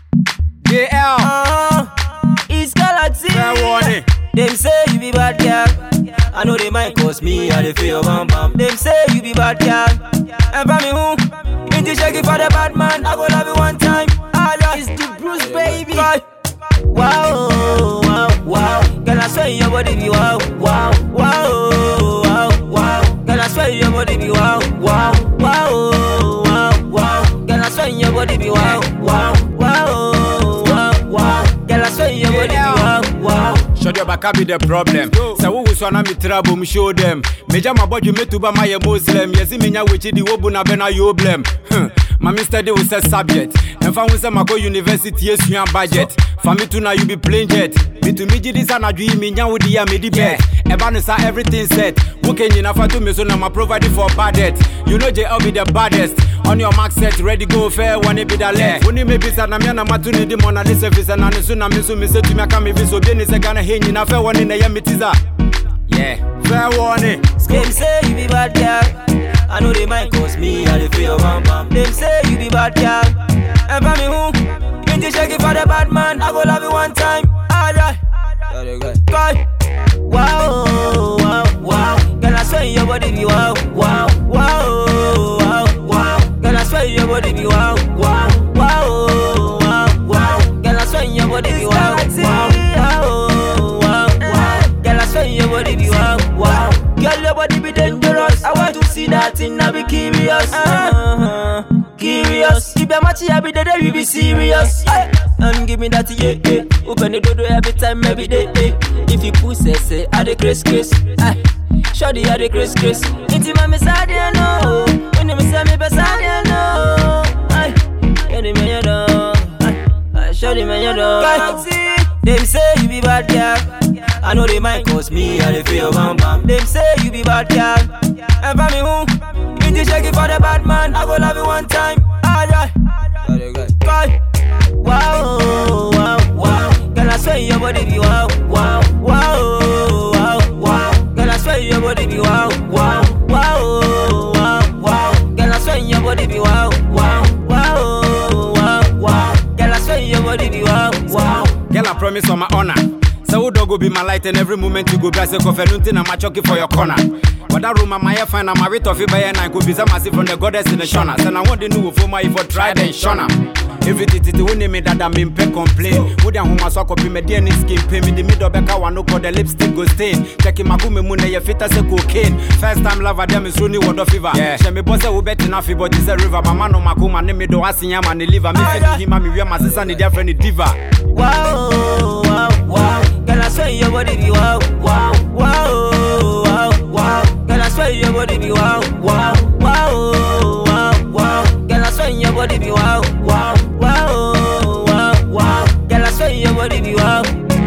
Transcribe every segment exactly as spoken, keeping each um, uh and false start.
J L. Uh-huh. It's Galaxy. Fair warning. Them say you be bad girl. I know they might cause me and they feel bam bam. Them say you be bad girl. And for me who? Ain't you shaking for the bad man? I go love you one time. Ah, yeah. It's the Bruce baby. Wow, wow, wow. Girl, I swear your body be wow, wow, wow, wow, wow. Girl, I swear your body be wow, wow, wow, wow, wow. Girl, I swear your body be wow, wow, wow, wow, wow. Girl, I swear your body be wow, wow. Should your back be the problem? So who was one of me trouble? Me show them. Major my body me to buy my Muslim. Yes, me nya which the wobuna bena you blame. My mister they was a subject. And for we say my go university yes you budget. For me to now you be plain jet. Me to me this and I dream me nya with the me the bet. Ebanu sa everything set. Who can you never to me so now my providing for budget. You know J L be the baddest. On your mark set ready go fair when it be the left. When you may be sad na me na matuni the Mona Lisa face and so na me so me say to me come me so be ni say gonna hey ni na fair one in the yamitiza. Yeah, fair warning. Them say you be bad girl. I know they might cause me and they feel bam bam. Them say you be bad girl. And for me who? Ain't you shaking for the bad man? I go love you one time. Alright. Go. Wow, wow, wow. Girl, I swear your body be wow, wow, wow, wow, wow. Girl, I swear your body be wow, wow, wow, wow, wow. Girl, I swear your body be wow, wow, wow, wow, wow. Girl, I swear your body be wow, wow. Girl, your body be dangerous. I want to see that thing, I be curious. Uh-huh. Curious. If you're matchy, I be there, we be serious. Yeah. And give me that, yeah, yeah. Open the door every time, every day, yeah. If you push, say, say, I the Chris Chris. Shawty, I the Chris Chris. It's my miss, I don't know. When you miss me, best I don't know. Ay, shawty, man, you know. Ay, shawty, man, you know. Them say you be bad, girl. I know they might cause me and they feel bam bam. Them say you be bad girl. And for me who? Ain't you shaking for the bad man? I go love you one time. Alright. Go. Wow, wow, wow. Girl, I swear your body be wow, wow, wow, wow, wow. Girl, I swear your body be wow, wow, wow, wow, wow. Girl, I swear your body be wow, wow, wow, wow, wow. Girl, I swear your body be wow, wow. Girl, I promise on my honor. So who dog go be my light and every moment you go bless a coffee and I'm chucky for your corner. But that room my hair fine, I'm a rate of it by and I could be some massive from the goddess in the shona. And I want the new for my for try then shona. Everything to win me that I'm in pay complain. Would I whom I saw copy me D N A skin pay me the middle back I want no call the lipstick go stain. Checking my kume moon your fit as a cocaine. First time lover them is running water fever. Yeah, she me boss who bet enough but it's a river. My man on my kuma name me do asking him and liver. Me say him and me wear my sister and their friend diva. Wow, wow, wow. Girl, I swear your body be wow, wow, wow, wow, wow. Girl, I swear your body be wow, wow, wow, wow, wow. Girl, I swear your body be wow, wow, wow, wow, wow. Girl, I swear your body be wow,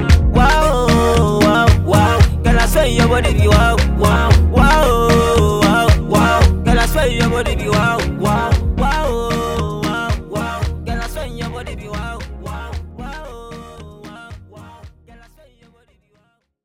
wow, wow, wow. Girl, I swear your body be wow, wow, wow, wow, wow. Girl, I swear your body be wow, wow.